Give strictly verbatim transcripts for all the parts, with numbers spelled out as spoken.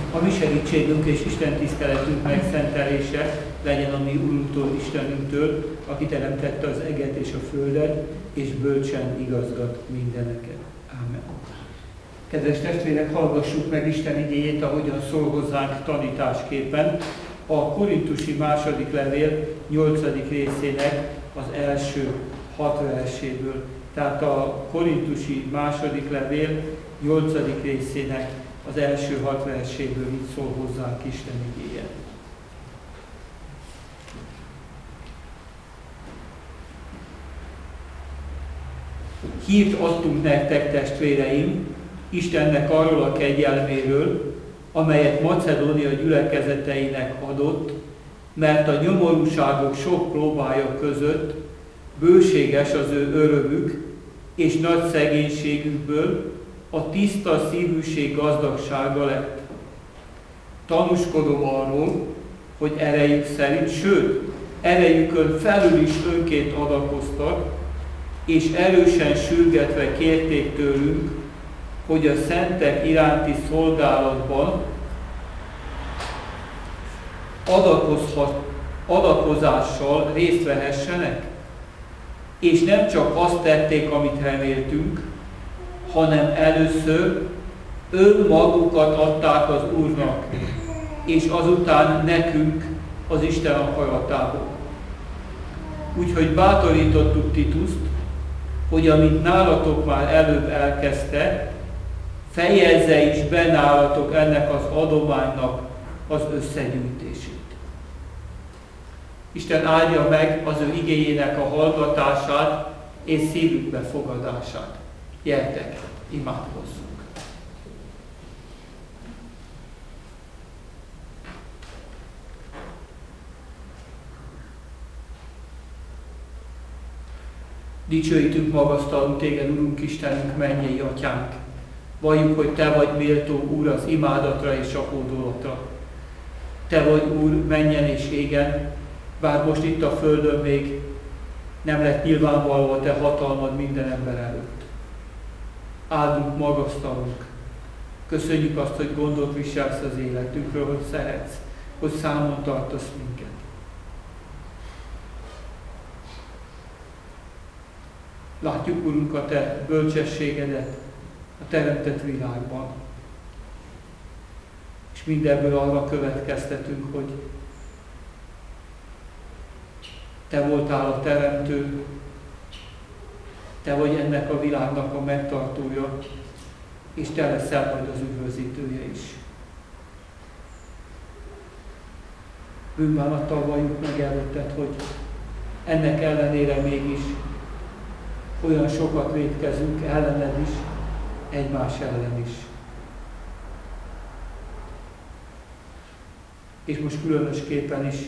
A mi segítségünk és Isten tiszteletünk megszentelése legyen a mi Úrunktól, Istenünktől, aki teremtette az eget és a földet, és bölcsen igazgat mindeneket. Ámen. Kedves testvérek, hallgassuk meg Isten igéjét, ahogyan szól hozzánk tanításképpen a Korintusi második levél nyolcadik részének az első hat verséből. Tehát a Korintusi második levél nyolcadik részének az első hat verséből így szól hozzánk Isten igéje. Hírt adtunk nektek, testvéreim, Istennek arról a kegyelméről, amelyet Macedónia gyülekezeteinek adott, mert a nyomorúságok sok próbája között bőséges az ő örömük, és nagy szegénységükből a tiszta szívűség gazdagsága lett. Tanúskodom arról, hogy erejük szerint, sőt, erejükön felül is önként adakoztak, és erősen sürgetve kérték tőlünk, hogy a szentek iránti szolgálatban adakozhat, adakozással részt vehessenek, és nem csak azt tették, amit reméltünk, hanem először önmagukat adták az Úrnak, és azután nekünk az Isten akaratából. Úgyhogy bátorítottuk Tituszt, hogy amint nálatok már előbb elkezdte, fejezze is be nálatok ennek az adománynak az összegyűjtését. Isten áldja meg az ő igéjének a hallgatását és szívük befogadását. Gyertek, imádkozzunk! Dicsőítünk, magasztalunk téged, Urunk Istenünk, mennyei Atyánk! Valljuk, hogy te vagy méltó, Úr, az imádatra és a hódolatra. Te vagy, Úr, mennyen és égen, bár most itt a földön még nem lett nyilvánvaló a te hatalmad minden ember előtt. Áldunk, magasztalunk. Köszönjük azt, hogy gondot viselsz az életünkről, hogy szeretsz, hogy számon tartasz minket. Látjuk, Urunk, a te bölcsességedet a teremtett világban. És mindebből arra következtetünk, hogy te voltál a teremtő, te vagy ennek a világnak a megtartója, és te leszel majd az üdvözítője is. Bűnbánattal valljuk meg előtted, hogy ennek ellenére mégis olyan sokat vétkezünk ellened is, egymás ellen is. És most különösképpen is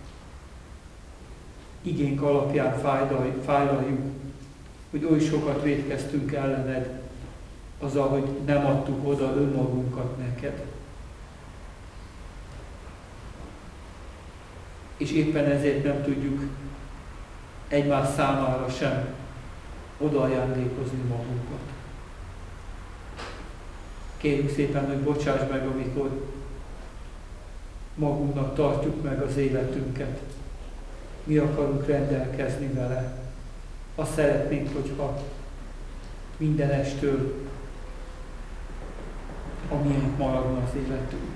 igénk alapján fájlaljuk, hogy oly sokat vétkeztünk ellened azzal, hogy nem adtuk oda önmagunkat neked. És éppen ezért nem tudjuk egymás számára sem odaajándékozni magunkat. Kérjük szépen, hogy bocsáss meg, amikor magunknak tartjuk meg az életünket. Mi akarunk rendelkezni vele. Azt szeretnénk, hogyha minden estől a miénk maradna az életünk.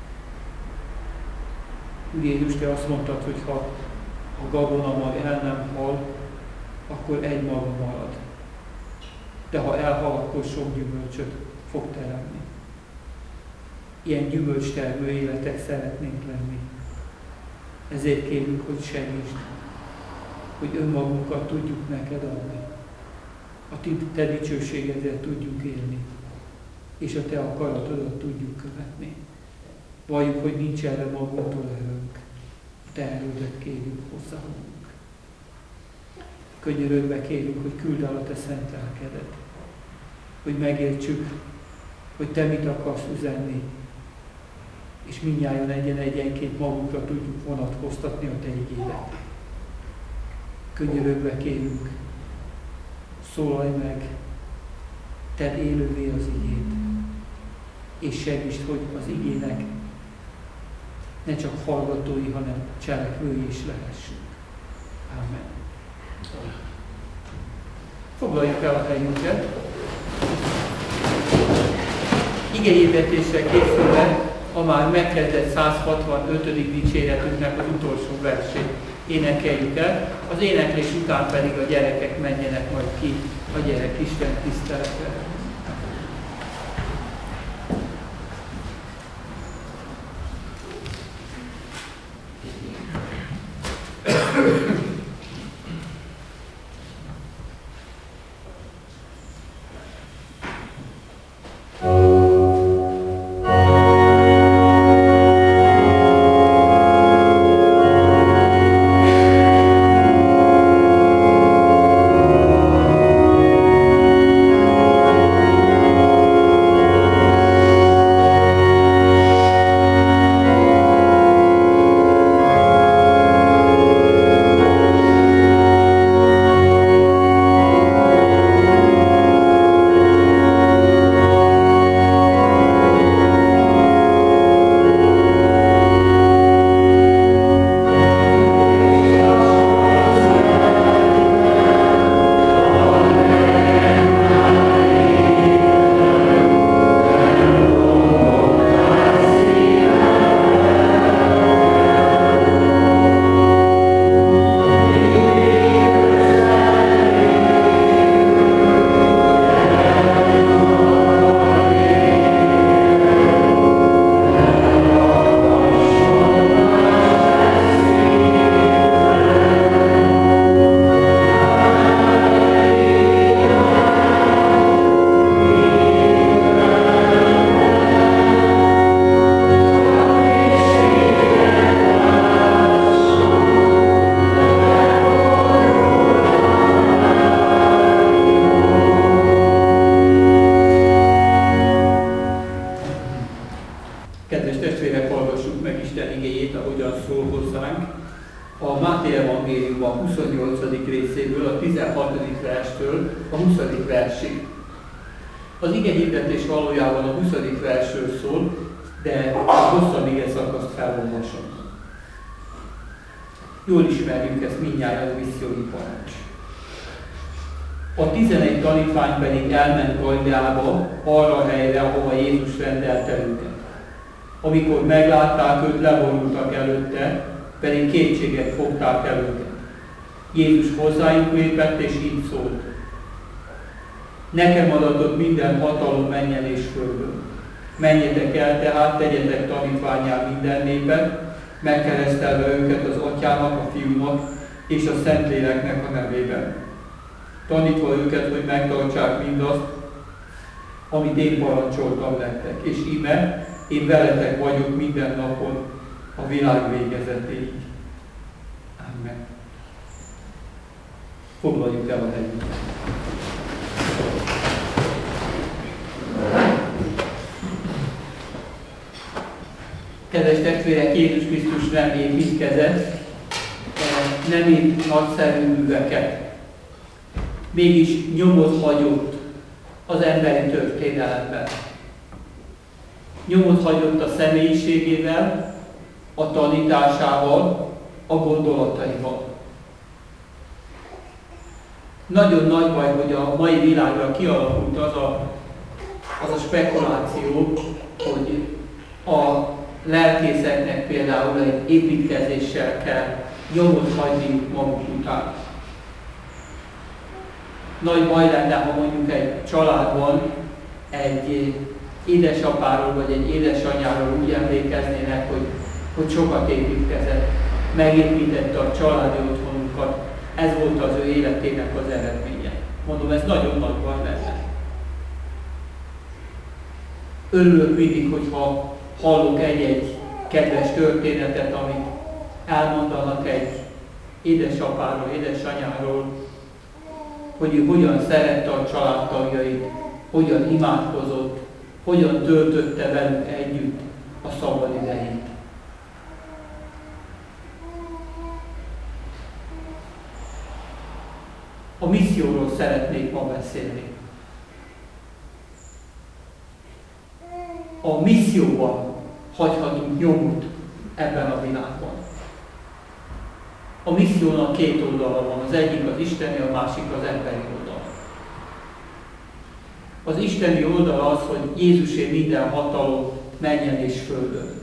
Úr Jézus, te azt mondtad, hogy ha a gabonamag el nem hal, akkor egy mag marad. De ha elhal, akkor sok gyümölcsöt fog teremni. Ilyen gyümölcstermő életek szeretnénk lenni. Ezért kérünk, hogy segítsd, hogy önmagunkat tudjuk neked adni. A te dicsőségedre tudjuk élni, és a te akaratodat tudjuk követni. Valljuk, hogy nincs erre magunktól erőnk. Te erődet kérjük hozzáadunk. Könyörögve kérünk, hogy küldd el a te szent lelkedet, hogy megértsük, hogy te mit akarsz üzenni, és mindnyájan egyen-egyenként magunkra tudjuk vonatkoztatni a te igédet. Könyörögve kérünk, szólalj meg, tedd élővé az igét, és segítsd, hogy az igének ne csak hallgatói, hanem cselekvői is lehessünk. Amen. Foglaljuk el a helyünket. Igehirdetéssel készülve a már megkezdett száz hatvanötödik dicséretünknek az utolsó versét énekeljük el, az éneklés után pedig a gyerekek menjenek majd ki a gyerek Isten tiszteletre. Az igehirdetés valójában a huszadik versről szól, de a hosszabb ige szakaszt felolvasom. Jól ismerjük ezt mindnyájan, a missziói parancs. A tizenegy tanítvány pedig elment Galileába, arra a helyre, ahova Jézus rendelte őket. Amikor meglátták őt, leborultak előtte, pedig kétségek fogták el őket. Jézus hozzájuk lépett, és így szólt: nekem adatott minden hatalom mennyen és földön. Menjetek el tehát, tegyetek tanítvánnyá minden népet, megkeresztelve őket az Atyának, a Fiúnak és a Szentléleknek a nevében. Tanítva őket, hogy megtartsák mindazt, amit én parancsoltam nektek. És íme, én veletek vagyok minden napon a világ végezetéig. Amen. Foglaljuk el a helyünket. Kedves testvérek, Jézus Krisztus nem építkezett, nem írt nagyszerű műveket. Mégis nyomot hagyott az emberi történelemben. Nyomot hagyott a személyiségével, a tanításával, a gondolataival. Nagyon nagy baj, hogy a mai világra kialakult az a, az a spekuláció, hogy a lelkészeknek például egy építkezéssel kell nyomot hagyni maguk után. Nagy baj lenne, ha mondjuk egy családban egy édesapáról vagy egy édesanyáról úgy emlékeznének, hogy, hogy sokat építkezett, megépítette a családi otthonukat, ez volt az ő életének az eredménye. Mondom, ez nagyon nagy baj lenne. Örülök mindig, hogyha hallok egy-egy kedves történetet, amit elmondanak egy édesapáról, édesanyáról, hogy ő hogyan szerette a családtagjait, hogyan imádkozott, hogyan töltötte velük együtt a szabad idejét. A misszióról szeretnék ma beszélni. a misszióban hagyhatunk nyomot ebben a világban. A missziónak két oldala van, az egyik az isteni, a másik az emberi oldal. Az isteni oldal az, hogy Jézusé minden hatalom menjen és földön.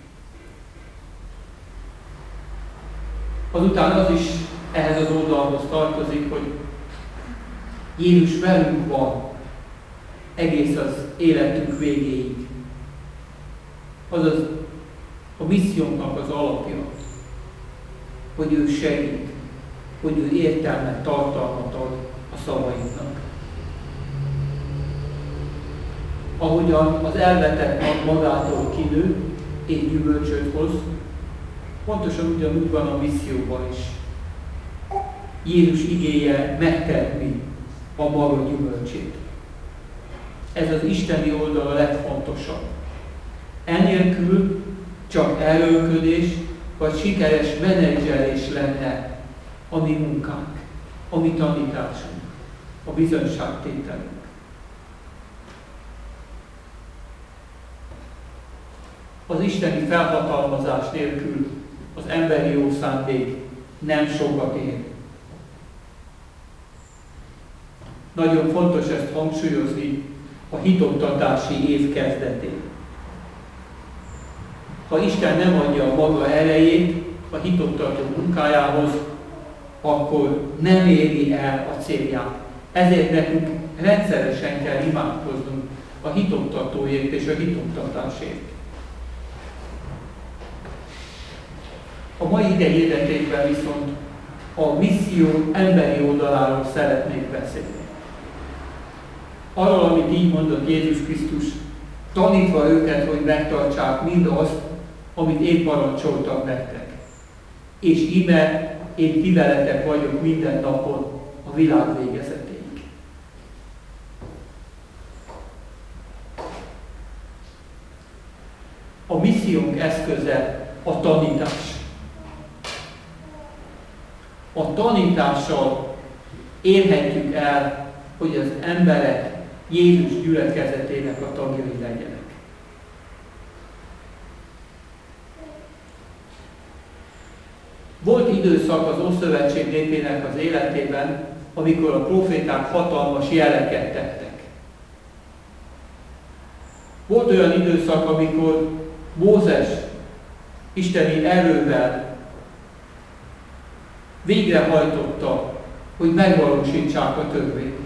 Azután az is ehhez az oldalhoz tartozik, hogy Jézus velünk van egész az életünk végéig. Azaz a missziónknak az alapja, hogy ő segít, hogy ő értelmet, tartalmat ad a szavainknak. Ahogyan az elvetett mag magától kinő, és gyümölcsöt hoz, pontosan ugyanúgy van a misszióban is. Jézus igéje megtermi a maga gyümölcsét. Ez az isteni oldal a legfontosabb. Enélkül csak erőlködés vagy sikeres menedzselés lenne a mi munkánk, a mi tanításunk, a bizonyságtételünk. Az isteni felhatalmazás nélkül az emberi jó szándék nem sokat ér. Nagyon fontos ezt hangsúlyozni a hitoktatási év kezdetén. Ha Isten nem adja a maga erejét a hitoktató munkájához, akkor nem éri el a célját. Ezért nekünk rendszeresen kell imádkoznunk a hitoktatóért és a hitoktatásért. A mai ige hirdetésben viszont a misszió emberi oldaláról szeretnék beszélni. Arról, amit így mondott Jézus Krisztus, tanítva őket, hogy megtartsák mindazt, amit én parancsoltam nektek. És íme én ti veletek vagyok minden napon a világ végezetéig. A missziónk eszköze a tanítás. A tanítással érhetjük el, hogy az emberek Jézus gyülekezetének a tagjai legyenek. Volt időszak az Ószövetség népének az életében, amikor a proféták hatalmas jeleket tettek. Volt olyan időszak, amikor Mózes isteni erővel végrehajtotta, hogy megvalósítsák a törvényt.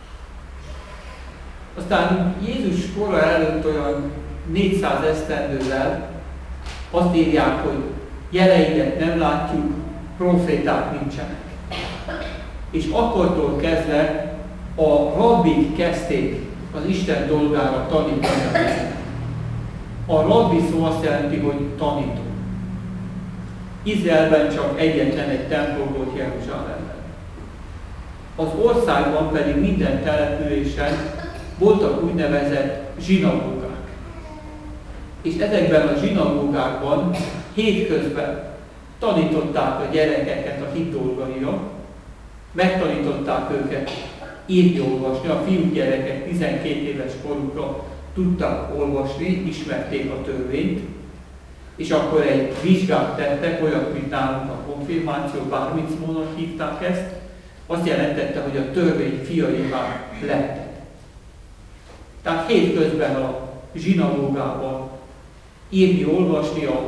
Aztán Jézus kora előtt olyan négyszáz esztendővel azt írják, hogy jeleidet nem látjuk, proféták nincsenek. És akkortól kezdve a rabbik kezdték az Isten dolgára tanítani. A rabbi szó azt jelenti, hogy tanító. Izraelben csak egyetlen egy templom volt Jeruzsálemben. Az országban pedig minden településen voltak úgynevezett zsinagógák. És ezekben a zsinagógákban hétközben tanították a gyerekeket a hit dolgaira, megtanították őket írni, olvasni. A fiú gyerekek tizenkét éves korukra tudtak olvasni, ismerték a törvényt, és akkor egy vizsgát tettek, olyat, mint nálunk a konfirmáció, bármicmónak hívták ezt, azt jelentette, hogy a törvény fiaivá lettek. Tehát hétközben a zsinagógában írni, olvasni a,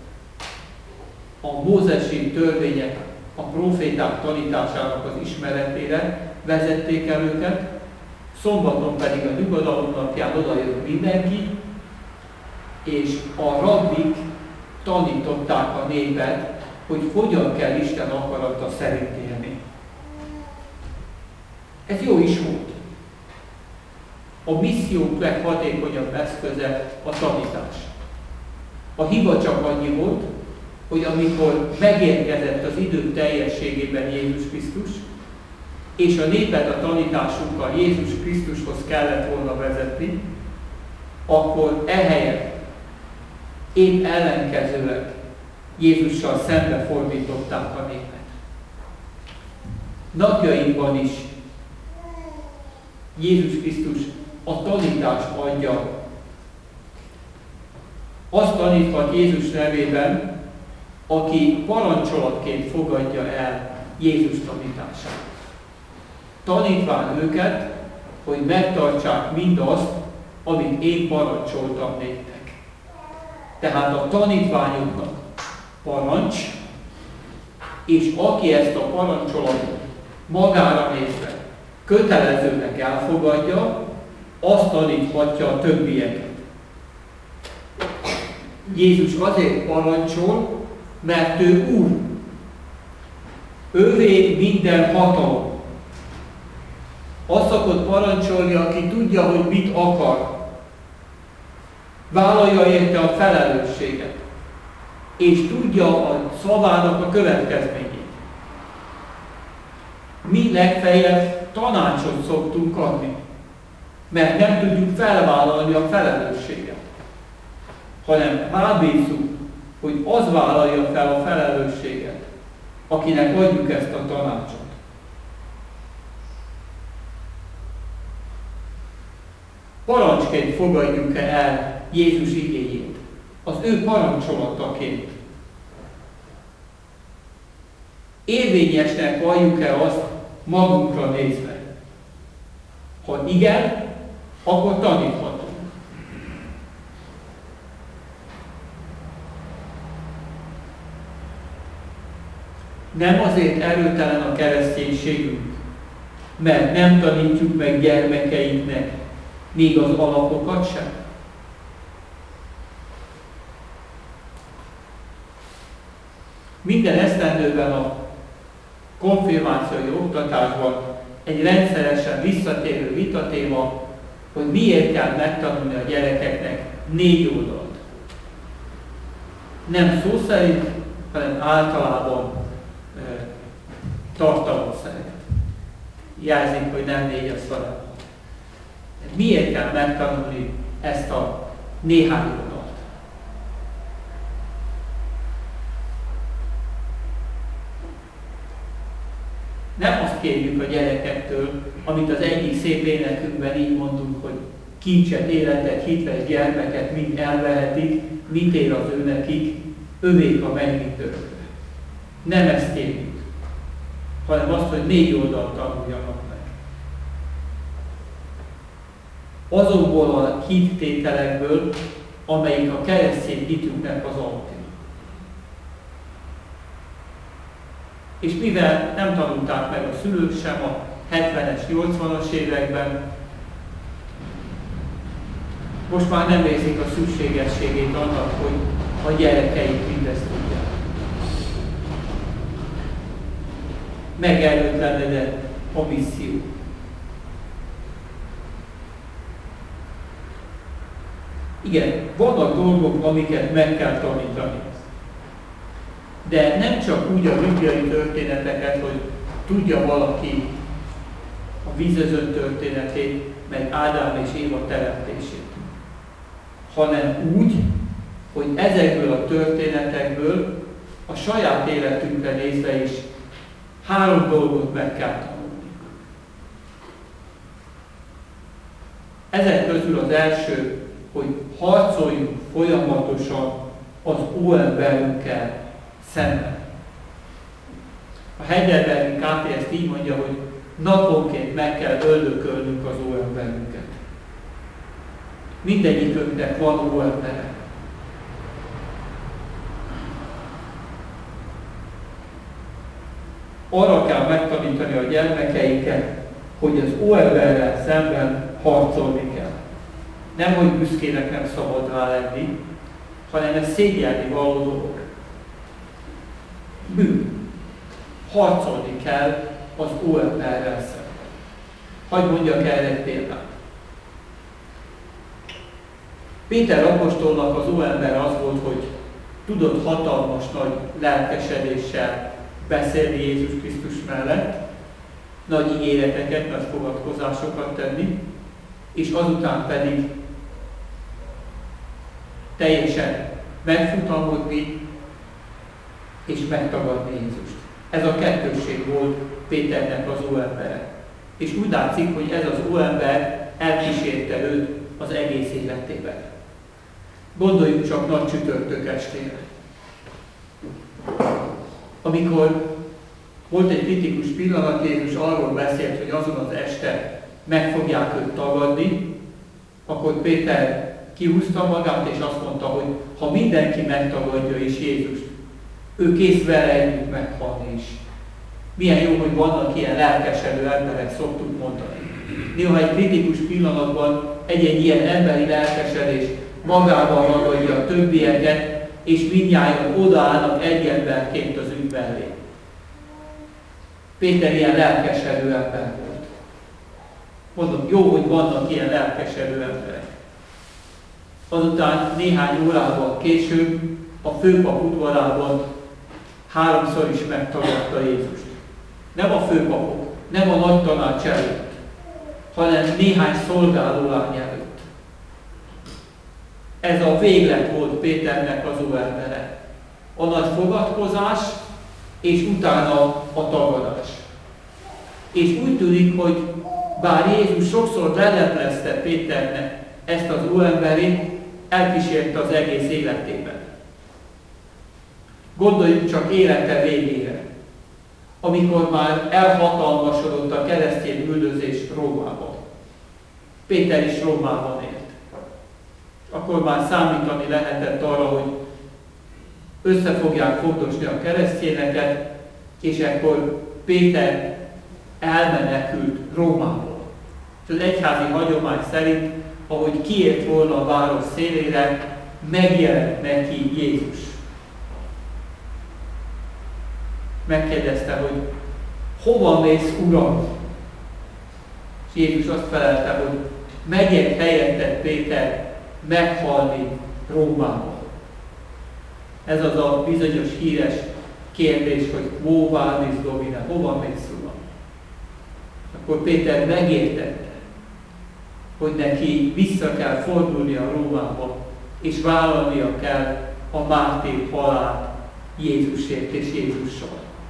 a mózesi törvények, a proféták tanításának az ismeretére vezették el őket, szombaton pedig a nyugodalom napján odajött mindenki, és a rabbik tanították a népet, hogy hogyan kell Isten akarata szerint élni. Ez jó is volt. A missziónk leghatékonyabb eszköze a tanítás. A hiba csak annyi volt, hogy amikor megérkezett az idő teljességében Jézus Krisztus, és a népet a tanításunkkal Jézus Krisztushoz kellett volna vezetni, akkor ehelyett épp ellenkezőleg Jézussal szembefordították a népet. Napjainkban is Jézus Krisztus a tanítást adja Azt taníthat Jézus nevében, aki parancsolatként fogadja el Jézus tanítását. Tanítván őket, hogy megtartsák mindazt, amit én parancsoltam néktek. Tehát a tanítványoknak parancs, és aki ezt a parancsolatot magára nézve kötelezőnek elfogadja, azt taníthatja a többieket. Jézus azért parancsol, mert ő Úr. Ővé minden hatalom. Azt szokott parancsolni, aki tudja, hogy mit akar. Vállalja érte a felelősséget. És tudja a szavának a következményét. Mi legfeljebb tanácsot szoktunk adni, mert nem tudjuk felvállalni a felelősséget, hanem rábízzuk, hogy az vállalja fel a felelősséget, akinek adjuk ezt a tanácsot. Parancsként fogadjuk el Jézus igéjét, az ő parancsolataként. Érvényesnek valljuk-e azt magunkra nézve? Ha igen, akkor taníthatunk. Nem azért erőtelen a kereszténységünk, mert nem tanítjuk meg gyermekeinknek még az alapokat sem. Minden esztendőben a konfirmációi oktatásban egy rendszeresen visszatérő vitatéma, hogy miért kell megtanulni a gyerekeknek négy oldalt. Nem szó szerint, hanem általában e, tartalom szerint. Jelzik, hogy nem négy a szarab. Miért kell megtanulni ezt a néhány oldalt? Nem azt kérjük a gyerekektől, amit az egyik szép énekünkben így mondunk, hogy kincset, életet, hitves gyermeket mind elvehetik, mit ér az ő nekik, övék a mennyit örökre. Nem ezt kérjük, hanem azt, hogy négy oldalt tanuljanak meg. Azokból a hittételekből, amelyik a keresztény hitünknek az alapja. És mivel nem tanulták meg a szülők sem a hetvenes, nyolcvanas években, most már nem érzik a szükségességét annak, hogy a gyerekeik mindezt tudják. Megerőtlenedett a misszió. Igen, vannak dolgok, amiket meg kell tanítani. De nem csak úgy a bibliai történeteket, hogy tudja valaki a vízözön történetét, meg Ádám és Éva teremtését, hanem úgy, hogy ezekből a történetekből a saját életünkre nézve is három dolgot meg kell tanulni. Ezek közül az első, hogy harcoljunk folyamatosan az óemberünkkel szemben. A Heidelbergi ká té ezt így mondja, hogy naponként meg kell öldökölnünk az óemberünket. Mindegyikünknek van óembere. Arra kell megtanítani a gyermekeinket, hogy az óemberrel szemben harcolni kell. Nem, hogy büszkének nem szabad rá lenni, hanem ez szégyelni való dolog. Bűn. Harcolni kell az óemberrel szemben. Hadd mondjak erre egy példát. Péter apostolnak az óember az volt, hogy tudott hatalmas nagy lelkesedéssel beszélni Jézus Krisztus mellett, nagy ígéreteket, nagy fogadkozásokat tenni, és azután pedig teljesen megfutamodni és megtagadni Jézust. Ez a kettősség volt Péternek az óembere. És úgy látszik, hogy ez az óember elkísérte őt az egész életében. Gondoljunk csak nagy csütörtök estére. Amikor volt egy kritikus pillanat, Jézus arról beszélt, hogy azon az este meg fogják őt tagadni, akkor Péter kihúzta magát, és azt mondta, hogy ha mindenki megtagadja is Jézust, ő kész vele együtt meghalni is. Milyen jó, hogy vannak ilyen lelkesedő emberek, szoktuk mondani. Néha egy kritikus pillanatban egy-egy ilyen emberi lelkesedés magával ragadja a többieket, és mindnyájan odaállnak egy emberként az ügy mellé. Péter ilyen lelkesedő ember volt. Mondom, jó, hogy vannak ilyen lelkesedő emberek. Azután néhány órával később a főpap udvarában háromszor is megtagadta Jézust. Nem a főpapok, nem a nagy tanács előtt, hanem néhány szolgálólány előtt. Ez a véglet volt Péternek az óembere. A nagy fogadkozás, és utána a tagadás. És úgy tűnik, hogy bár Jézus sokszor leleplezte Péternek ezt az óemberét, elkísérte az egész életében. Gondoljunk csak élete végére, amikor már elhatalmasodott a keresztény üldözés Rómában. Péter is Rómában élt. Akkor már számítani lehetett arra, hogy össze fogják fogdosni a keresztényeket, és akkor Péter elmenekült Rómából. És az egyházi hagyomány szerint, ahogy kiért volna a város szélére, megjelent neki Jézus. Megkérdezte, hogy hova mész, Uram? És Jézus azt felelte, hogy megyek helyetted, Péter, meghalni Rómába. Ez az a bizonyos híres kérdés, hogy Quo vadis Domine, hova mész, Uram? Akkor Péter megértette, hogy neki vissza kell fordulnia Rómába, és vállalnia kell a mártír halált Jézusért és Jézussal.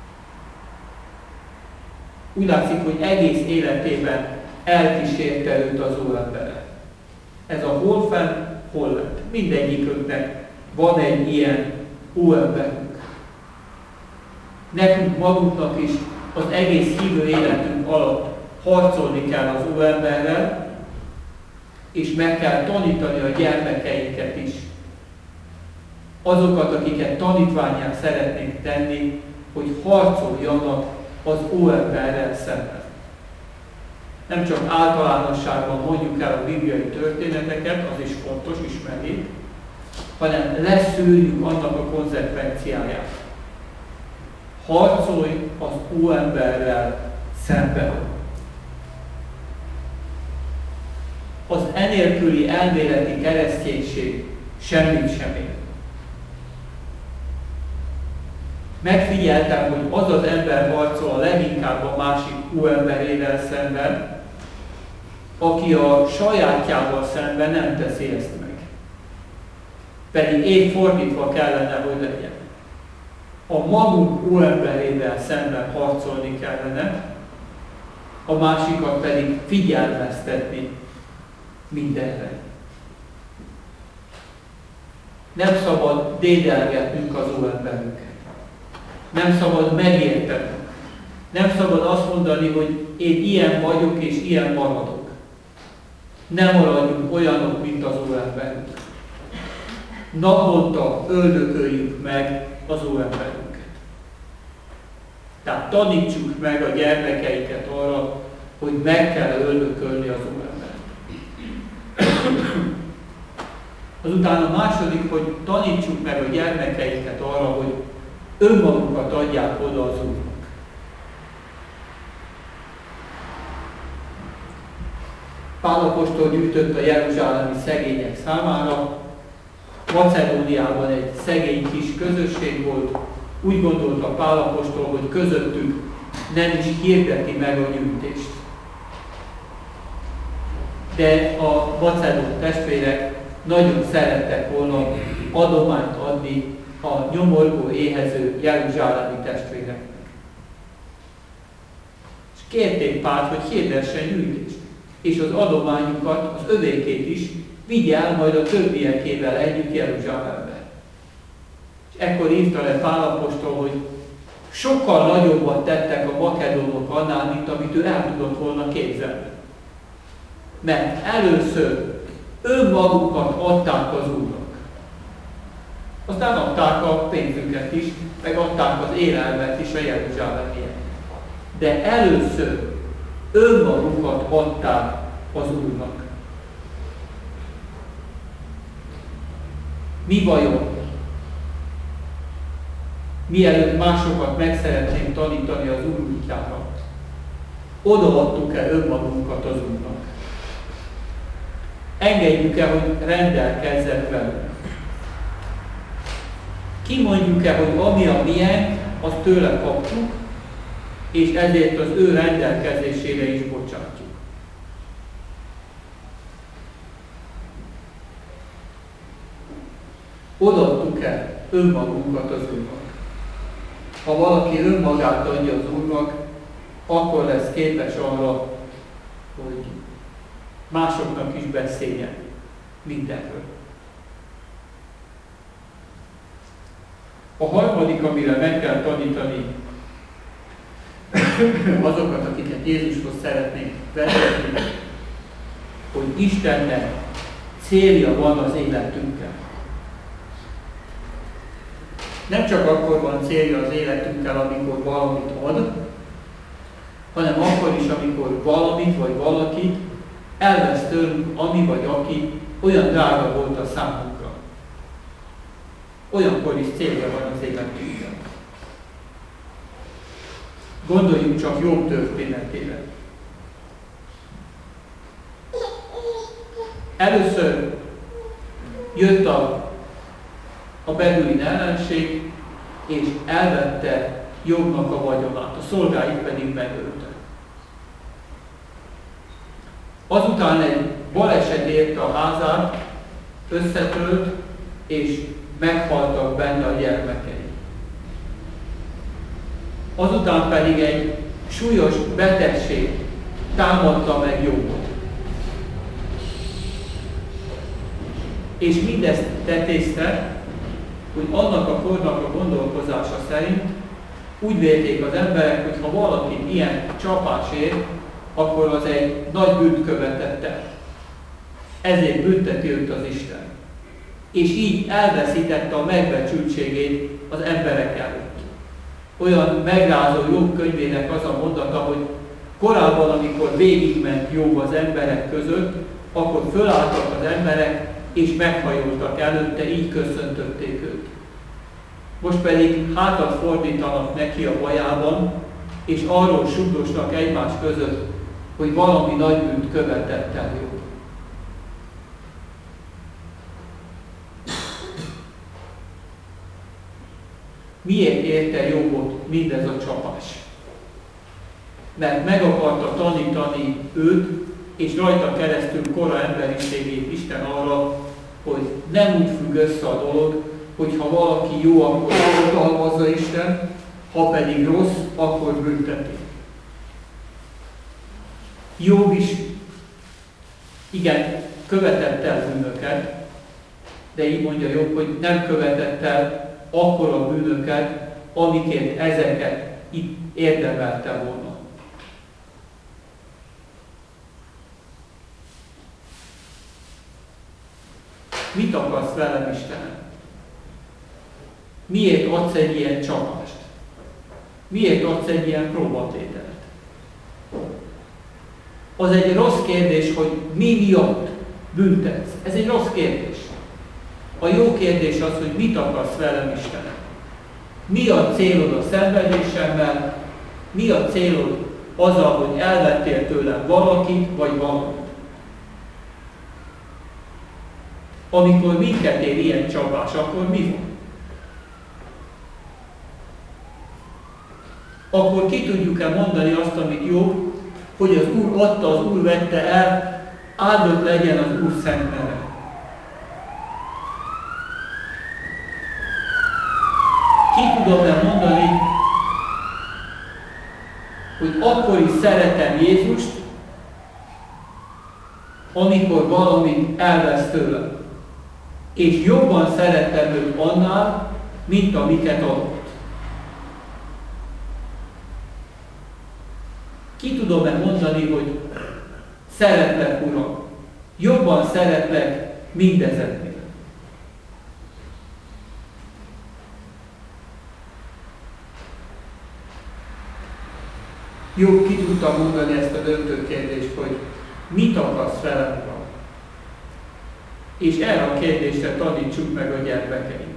Úgy látszik, hogy egész életében elkísérte őt az óembere. Ez a hol fenn, hol lett. Mindegyikünknek van egy ilyen óemberünk. Nekünk magunknak is az egész hívő életünk alatt harcolni kell az óemberrel, és meg kell tanítani a gyermekeinket is. Azokat, akiket tanítvánnyá szeretnénk tenni, hogy harcoljanak az óemberrel szemben. Nem csak általánosságban mondjuk el a bibliai történeteket, az is fontos, ismerjék, hanem leszűrjük annak a konzekvenciáját. Harcolj az óemberrel szemben. Az enélküli elméleti kereszténység semmit sem ér. Megfigyeltem, hogy az az ember harcol a leginkább a másik óemberével szemben, aki a sajátjával szemben nem teszi ezt meg. Pedig épp fordítva kellene, hogy legyen. A magunk óemberével szemben harcolni kellene, a másikat pedig figyelmeztetni mindenre. Nem szabad dédelgetnünk az óemberünket. Nem szabad megértenünk. Nem szabad azt mondani, hogy én ilyen vagyok és ilyen maradok. Nem maradjunk olyanok, mint az óemberünk. Naponta öldököljük meg az óemberünket. Tehát tanítsuk meg a gyermekeiket arra, hogy meg kell öldökölni az óembert. Azután a második, hogy tanítsuk meg a gyermekeiket arra, hogy önmagukat adják oda az Úrnak. Pál apostol gyűjtött a jeruzsálemi szegények számára. Macedóniában egy szegény kis közösség volt. Úgy gondolta Pál apostol, hogy közöttük nem is hirdeti meg a gyűjtést. De a macedón testvérek nagyon szerettek volna adományt adni a nyomorgó, éhező jeruzsálemi testvéreknek. És kérték Pált, hogy hirdessen gyűjtést, és az adományukat, az övékét is vigye el majd a többiekével együtt Jeruzsálembe. És ekkor írta le Pál apostol, hogy sokkal nagyobbat tettek a makedónok annál, mint amit ő el tudott volna képzelni. Mert először önmagukat adták az Úrnak. Aztán adták a pénzüket is, meg adták az élelmet is a Jeruzsálemiek. De először önmagukat adták az Úrnak. Mi vajon? Mielőtt másokat meg szeretnénk tanítani az Úr útjára, odaadtuk-e önmagunkat az Úrnak? Engedjük-e, hogy rendelkezzen velünk? Kimondjuk-e, hogy ami a miénk, azt tőle kaptuk, és ezért az ő rendelkezésére is bocsátjuk. Odaadtuk-e önmagunkat az Úrnak? Ha valaki önmagát adja az Úrnak, akkor lesz képes arra, hogy másoknak is beszéljen mindenről. A harmadik, amire meg kell tanítani azokat, akiket Jézushoz szeretnénk vezetni, hogy Istennek célja van az életünkkel. Nem csak akkor van célja az életünkkel, amikor valamit ad, hanem akkor is, amikor valamit vagy valakit elvesz tőlünk, ami vagy aki olyan drága volt a számunkra. Olyankor is célja van az életünkkel. Gondoljunk csak Jobb történetére. Először jött a, a beduin ellenség, és elvette Jobbnak a vagyonát, a szolgáit pedig megölte. Azután egy baleset érte a házát, összetölt, és meghaltak benne a gyermekei. Azután pedig egy súlyos betegség támadta meg Jobbot. És mindezt tetézte, hogy annak a kornak a gondolkozása szerint úgy vélték az emberek, hogy ha valaki ilyen csapás ér, akkor az egy nagy bűnt követett el. Ezért bünteti őt az Isten. És így elveszítette a megbecsültségét az emberek előtt. Olyan megrázó Jobb könyvének az a mondata, hogy korábban, amikor végigment Jobb az emberek között, akkor fölálltak az emberek, és meghajoltak előtte, így köszöntötték őt. Most pedig hátat fordítanak neki a bajában, és arról sugdosnak egymás között, hogy valami nagy bűnt követett el Jobb. Miért érte Jobbot mindez a csapás? Mert meg akarta tanítani őt, és rajta keresztül kora emberiségét Isten arra, hogy nem úgy függ össze a dolog, hogy ha valaki jó, akkor jutalmazza Isten, ha pedig rossz, akkor bünteti. Jobb is, igen, követett el bűnöket, de így mondja Jobb, hogy nem követett el akkora bűnöket, amikért ezeket itt érdemelte volna. Mit akarsz velem, Istenem? Miért adsz egy ilyen csapást? Miért adsz egy ilyen próbatételt? Az egy rossz kérdés, hogy mi miatt büntetsz. Ez egy rossz kérdés. A jó kérdés az, hogy mit akarsz velem, Istenem? Mi a célod a szenvedésemmel? Mi a célod azzal, hogy elvettél tőlem valakit, vagy valamit? Amikor minket ér ilyen csapás, akkor mi van? Akkor ki tudjuk-e mondani azt, amit Jobb, hogy az Úr adta, az Úr vette el, áldott legyen az Úr szent neve. Ki tudom-e mondani, hogy akkor is szeretem Jézust, amikor valamit elvesz tőlem, és jobban szeretem őt annál, mint amiket adott. Ki tudom-e mondani, hogy szeretlek, Uram, jobban szeretlek mindezeknél? Jobb ki tudta mondani ezt a döntő kérdést, hogy mit akarsz velem, Uram? És erre a kérdésre tanítsuk meg a gyermekeinket.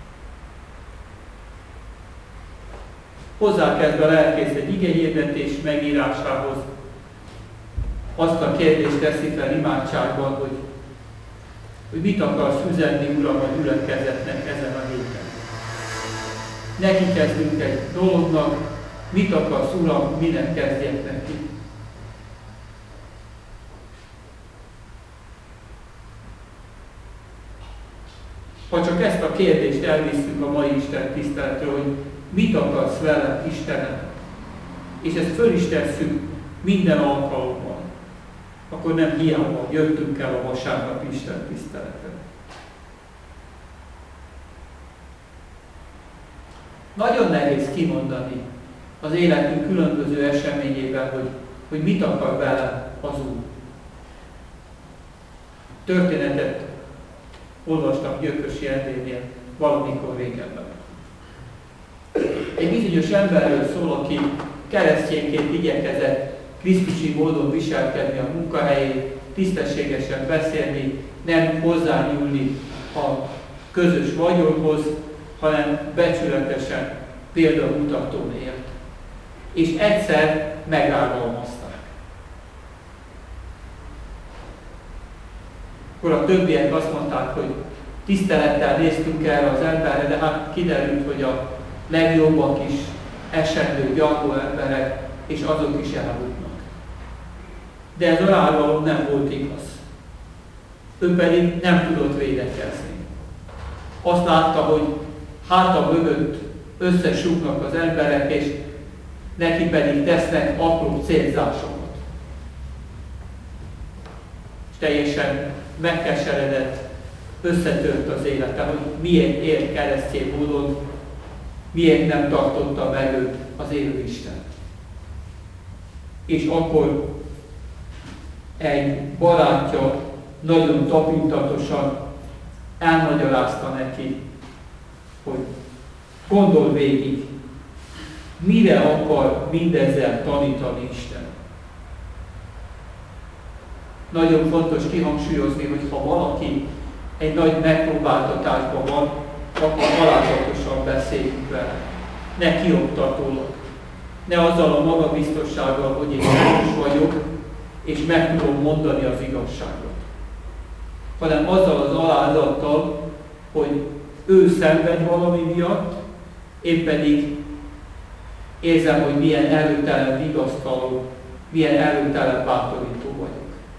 Hozzákezdve a lelkész egy igehirdetés megírásához, azt a kérdést teszi fel imádságban, hogy, hogy mit akarsz üzenni, Uram, a gyülekezetnek ezen a héten. Neki kezdünk egy dolognak, mit akarsz, Uram, minek kezdjek neki. Ha csak ezt a kérdést elvisszük a mai Isten tiszteletről, hogy mit akarsz velem, Istenem, és ezt föl is tesszük minden alkalommal, akkor nem hiába jöttünk el a vasárnap Isten tiszteletre. Nagyon nehéz kimondani az életünk különböző eseményében, hogy, hogy mit akar velem az Úr. Történetet olvastam Gyökösi Endrénél valamikor régebben. Egy bizonyos emberről szól, aki keresztényként igyekezett krisztusi módon viselkedni a munkahelyén, tisztességesen beszélni, nem hozzányúlni a közös vagyonhoz, hanem becsületesen példamutatón élt. És egyszer megállalmazták. Akkor a többiek azt mondták, hogy tisztelettel néztünk erre az emberre, de hát kiderült, hogy a legjobbak is esendő, gyarló emberek, és azok is elbuknak. De ez a rágalom nem volt igaz. Ő pedig nem tudott védekezni. Azt látta, hogy háta mögött összesúgnak az emberek, és neki pedig tesznek apró célzásokat. És teljesen megkeseredett, összetört az élete, hogy miért élt keresztény módon, miért nem tartotta meg őt az élő Isten. És akkor egy barátja nagyon tapintatosan elmagyarázta neki, hogy gondol végig, mire akar mindezzel tanítani Isten. Nagyon fontos kihangsúlyozni, hogy ha valaki egy nagy megpróbáltatásban van, akkor alázatosan beszéljünk vele. Ne kioktatólag. Ne azzal a magabiztossággal, hogy én erős vagyok, és meg tudom mondani az igazságot. Hanem azzal az alázattal, hogy ő szenved valami miatt, én pedig érzem, hogy milyen erőtelen vigasztaló, milyen erőtelen bátorító vagyok.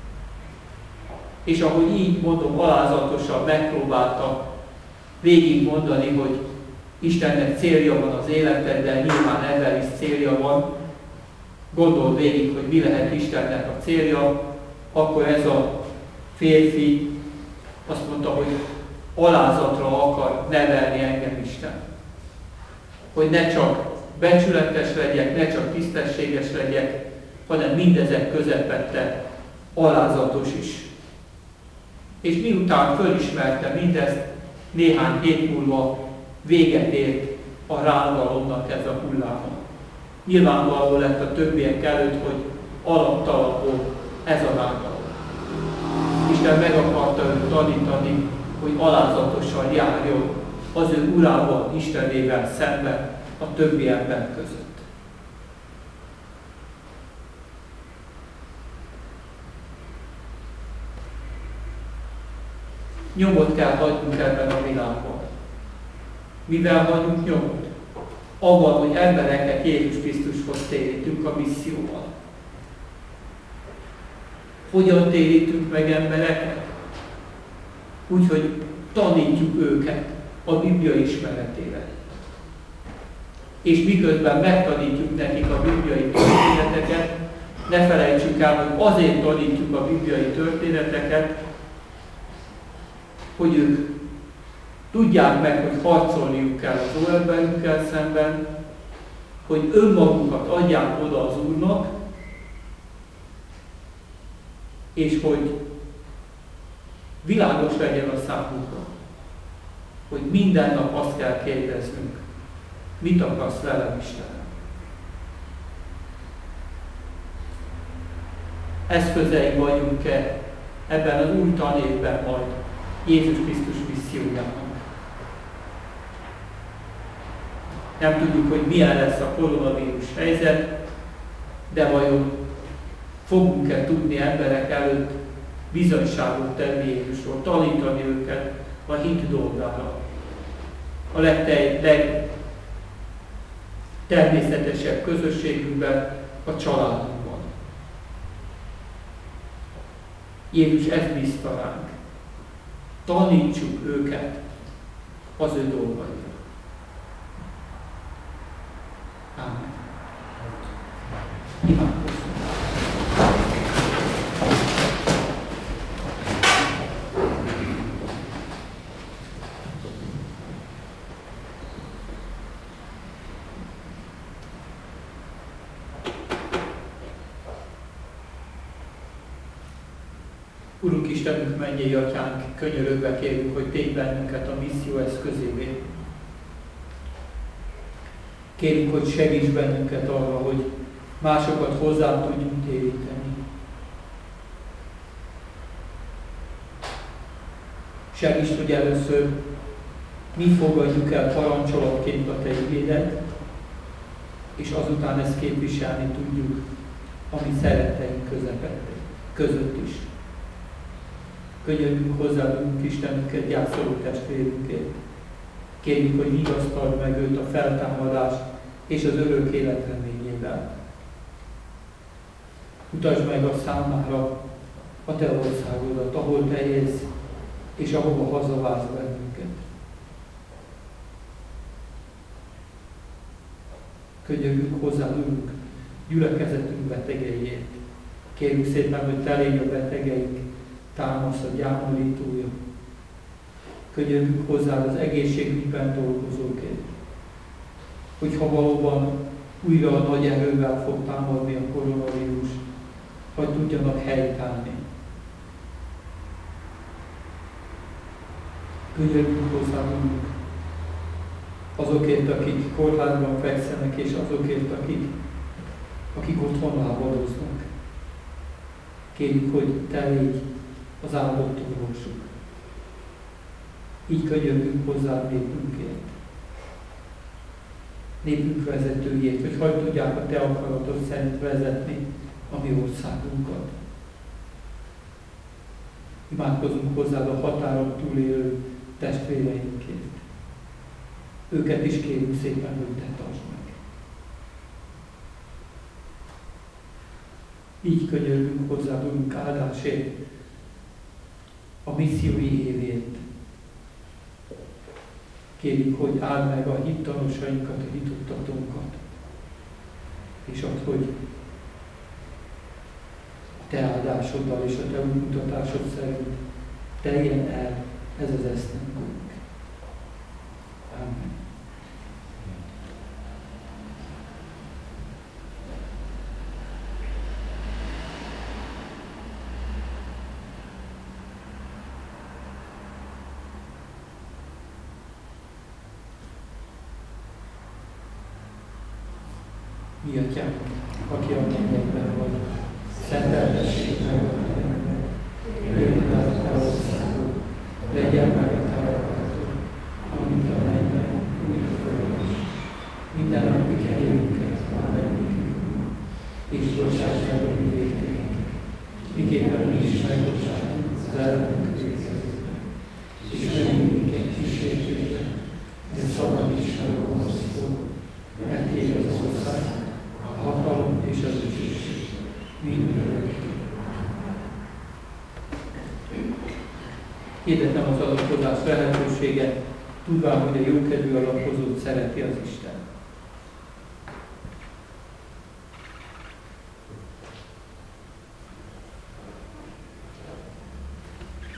És ahogy így mondom, alázatosan megpróbálta végig mondani, hogy Istennek célja van az életeddel, nyilván ezzel is célja van, gondol végig, hogy mi lehet Istennek a célja, akkor ez a férfi azt mondta, hogy alázatra akar nevelni engem Isten. Hogy ne csak becsületes legyek, ne csak tisztességes legyek, hanem mindezek közepette alázatos is. És miután fölismerte mindezt, néhány hét múlva véget ért a rágalomnak ez a hulláma. Nyilvánvaló lett a többiek előtt, hogy alaptalanul ez a rágalom. Isten meg akarta őt tanítani, hogy alázatosan járjon az ő urával, Istenével szemben a többi ember között. Nyomot kell hagynunk ebben a világban. Mivel hagyunk nyomot? Abban, hogy embereket Jézus Krisztushoz térítünk a misszióval. Hogyan térítünk meg embereket? Úgyhogy tanítjuk őket a Biblia ismeretére. És miközben megtanítjuk nekik a bibliai történeteket, ne felejtsük el, hogy azért tanítjuk a bibliai történeteket, hogy ők tudják meg, hogy harcolniuk kell az óemberükkel szemben, hogy önmagukat adják oda az Úrnak, és hogy világos legyen a számukra, hogy minden nap azt kell kérdeznünk, mit akarsz velem, Istenem? Eszközei vagyunk-e ebben az új tanévben majd Jézus Krisztus missziójának? Nem tudjuk, hogy milyen lesz a koronavírus helyzet, de vajon fogunk-e tudni emberek előtt bizonyságot tenni Jézusról, tanítani őket a hit dolgára. A legtermészetesebb közösségünkben, a családunkban. Jézus ezt bízta ránk. Tanítsuk őket az ő dolgaira. Ámen. Imádkozzunk. Urunk Istenünk, mennyei Atyánk, könyörögve kérünk, hogy tégy bennünket a misszió eszközévé. Kérünk, hogy segíts bennünket arra, hogy másokat hozzá tudjunk téríteni. Segíts, hogy először mi fogadjuk el parancsolatként a Te igédet, és azután ezt képviselni tudjuk a mi szeretteink között is. Könyörgünk hozzád, Urunk Istenünket, gyászoló testvérünkért. Kérjük, hogy vigasztald meg őt a feltámadást és az örök élet reményével. Mutasd meg a számára a Te országodat, ahol Te élsz, és ahova hazavársz bennünket. Könyörgünk hozzád, Urunk, gyülekezetünk betegeiért. Kérjük szépen, hogy Te légy a betegeink támasz a gyámolítója. Könyörgünk hozzád az egészségünkben dolgozókért, hogy ha valóban újra a nagy erővel fog támadni a koronavírus, hogy tudjanak helytállni. Könyörgünk hozzád, Urunk, azokért, akik kórházban fekszenek, és azokért, akik, akik otthon lábadoznak. Kérjük, hogy Te légy az áldott orvosuk. Így könyörgünk hozzád népünkért. Népünk vezetőjét, hogy hogy tudják a Te akaratod szerint vezetni a mi országunkat. Imádkozunk hozzád a határon túlélő testvéreinkért. Őket is kérjük szépen, hogy Te tartsd meg. Így könyörgünk hozzád, Urunk, áldásért, a missziói évért. Kérjük, hogy áld meg a hittanosainkat, a hituttatónkat, és azt, hogy a Te áldásoddal és a Te útmutatásod szerint teljen el ez az esztendőnk. Amen. Mi Atyánk, aki a mennyekben vagy, szenteltessék meg a Te neved, jöjjön el a Te országod, legyen meg a Te akaratod, amint a mennyben, úgy a földön is. Minden napi kenyerünket már megnézünk, és bocsáss meg a mi vétkeinket, miképpen mi is megbocsátunk az ellenünk vétkezőknek, és ne vigy minket kísértésbe, de szabadíts meg a gonosztól, mert Tiéd az ország, a hatalom és az dicsőség mindörökké. Hirdetem az adakozás lehetőséget, tudván, hogy a jókedvű alapozót szereti az Isten.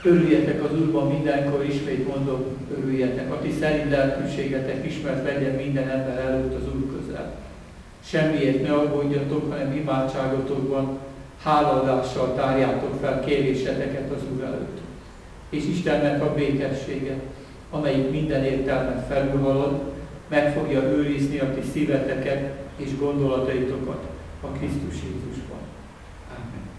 Örüljetek az Úrban mindenkor, ismét mondom, örüljetek. A ti szerint lelkűségetek ismert legyen minden ember előtt az Úr közel. Semmiért ne aggódjatok, hanem imádságotokban hálaadással tárjátok fel kéréseteket az Úr előtt. És Istennek a békessége, amelyik minden értelmet felülhalad, meg fogja őrizni a ti szíveteket és gondolataitokat a Krisztus Jézusban. Amen.